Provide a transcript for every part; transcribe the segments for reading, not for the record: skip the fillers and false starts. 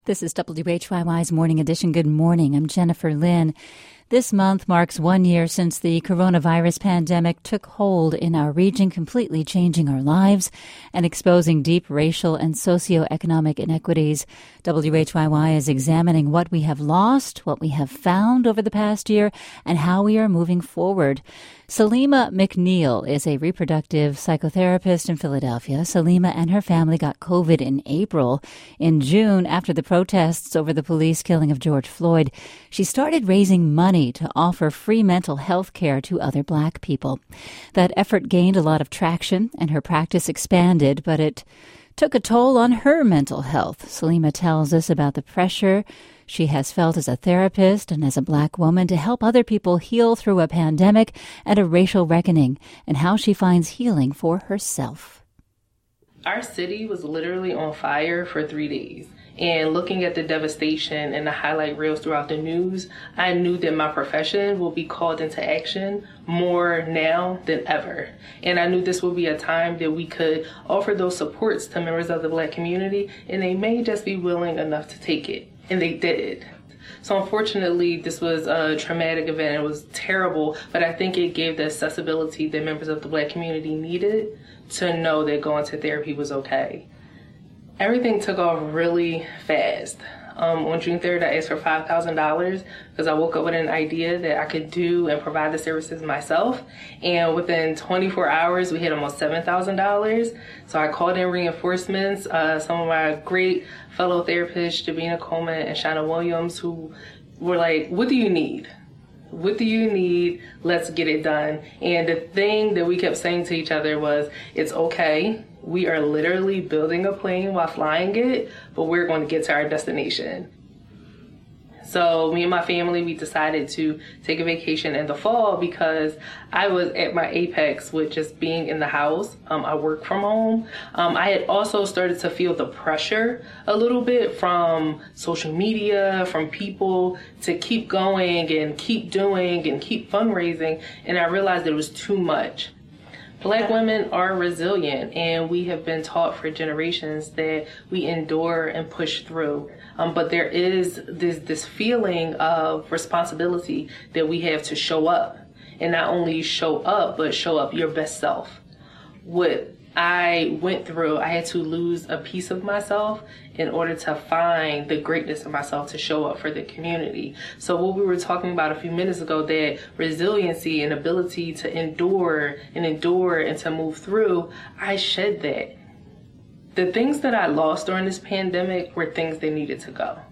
This is WHYY's Morning Edition. Good morning. I'm Jennifer Lynn. This month marks 1 year since the coronavirus pandemic took hold in our region, completely changing our lives and exposing deep racial and socioeconomic inequities. WHYY is examining what we have lost, what we have found over the past year, and how we are moving forward. Salima McNeil is a reproductive psychotherapist in Philadelphia. Salima and her family got COVID in April. In June, after the protests over the police killing of George Floyd, she started raising money to offer free mental health care to other Black people. That effort gained a lot of traction, and her practice expanded, but it took a toll on her mental health. Salima tells us about the pressure she has felt as a therapist and as a Black woman to help other people heal through a pandemic and a racial reckoning, and how she finds healing for herself. Our city was literally on fire for 3 days. And looking at the devastation and the highlight reels throughout the news, I knew that my profession will be called into action more now than ever. And I knew this would be a time that we could offer those supports to members of the Black community, and they may just be willing enough to take it. And they did. So unfortunately, this was a traumatic event. It was terrible, but I think it gave the accessibility that members of the Black community needed to know that going to therapy was okay. Everything took off really fast. On June 3rd, I asked for $5,000 because I woke up with an idea that I could do and provide the services myself. And within 24 hours, we hit almost $7,000. So I called in reinforcements. Some of my great fellow therapists, Javina Coleman and Shauna Williams, who were like, "What do you need? What do you need? Let's get it done." And the thing that we kept saying to each other was, it's okay. We are literally building a plane while flying it, but we're going to get to our destination. So me and my family, we decided to take a vacation in the fall because I was at my apex with just being in the house. I work from home. I had also started to feel the pressure a little bit from social media, from people to keep going and keep doing and keep fundraising. And I realized it was too much. Black women are resilient, and we have been taught for generations that we endure and push through. But there is this feeling of responsibility that we have to show up, and not only show up, but show up your best self. What I went through, I had to lose a piece of myself in order to find the greatness of myself to show up for the community. So what we were talking about a few minutes ago, that resiliency and ability to endure and to move through, I shed that. The things that I lost during this pandemic were things that needed to go.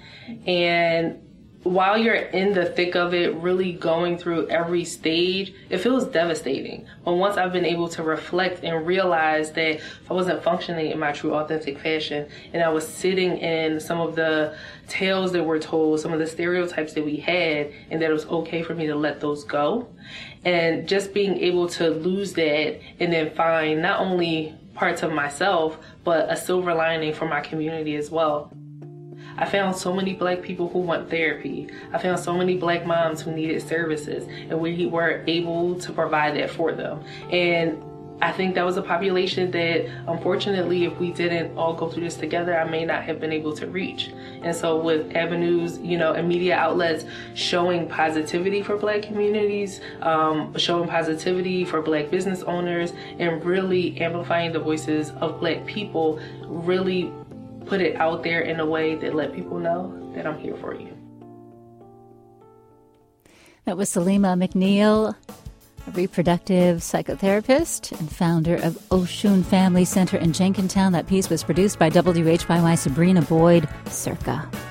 And while you're in the thick of it, really going through every stage, it feels devastating. But once I've been able to reflect and realize that I wasn't functioning in my true authentic fashion, and I was sitting in some of the tales that were told, some of the stereotypes that we had, and that it was okay for me to let those go. And just being able to lose that and then find not only parts of myself, but a silver lining for my community as well. I found so many Black people who want therapy. I found so many Black moms who needed services, and we were able to provide that for them. And I think that was a population that, unfortunately, if we didn't all go through this together, I may not have been able to reach. And so with avenues, and media outlets showing positivity for Black communities, showing positivity for Black business owners, and really amplifying the voices of Black people, really put it out there in a way that let people know that I'm here for you. That was Salima McNeil, a reproductive psychotherapist and founder of Oshun Family Center in Jenkintown. That piece was produced by WHYY Sabrina Boyd Circa.